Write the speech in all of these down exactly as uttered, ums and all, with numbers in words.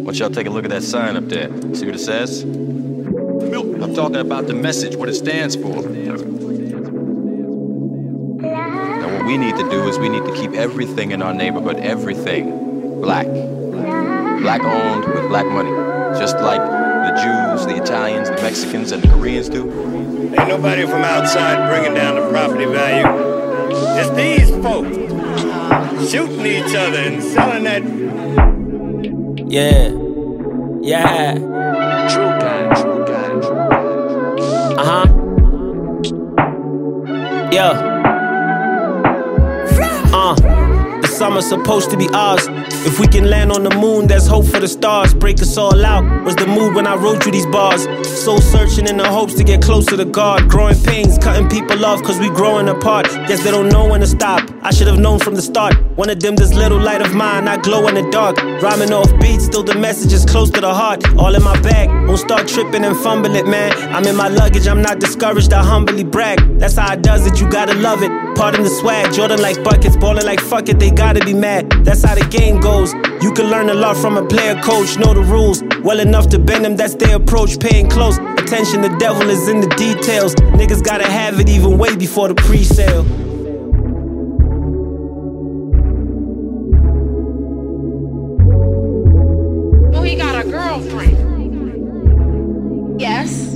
want y'all take a look at that sign up there. See what it says? I'm talking about the message, what it stands for. Now what we need to do is we need to keep everything in our neighborhood, everything, black. Black owned with black money. Just like the Jews, the Italians, the Mexicans, and the Koreans do. Ain't nobody from outside bringing down the property value. It's these folks shooting each other and selling that. Yeah, yeah. True guy, true guy. Uh-huh. Yeah. Uh, the summer's supposed to be ours. If we can land on the moon, there's hope for the stars. Break us all out was the mood when I wrote you these bars. Soul searching in the hopes to get closer to God. Growing pains, cutting people off cause we growing apart. Guess they don't know when to stop. I should have known from the start. Wanna dim this little light of mine, I glow in the dark. Rhyming off beats, still the message is close to the heart. All in my bag, won't start tripping and fumble it, man. I'm in my luggage, I'm not discouraged, I humbly brag. That's how I does it, you gotta love it. Pardon the swag, Jordan like buckets, ballin' like fuck it, they gotta be mad. That's how the game goes. You can learn a lot from a player coach, know the rules well enough to bend them, that's their approach. Paying close attention, the devil is in the details. Niggas gotta have it even way before the pre-sale. Oh, he got a girlfriend. Yes.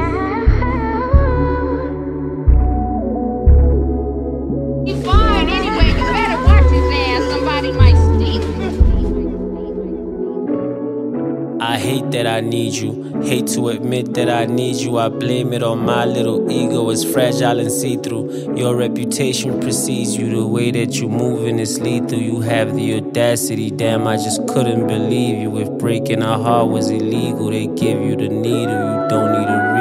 He's fine anyway, you better watch his ass, somebody might steal. I hate that I need you, hate to admit that I need you. I blame it on my little ego, it's fragile and see-through. Your reputation precedes you, the way that you moving is lethal. You have the audacity, damn I just couldn't believe you. If breaking a heart was illegal, they give you the needle, you don't need a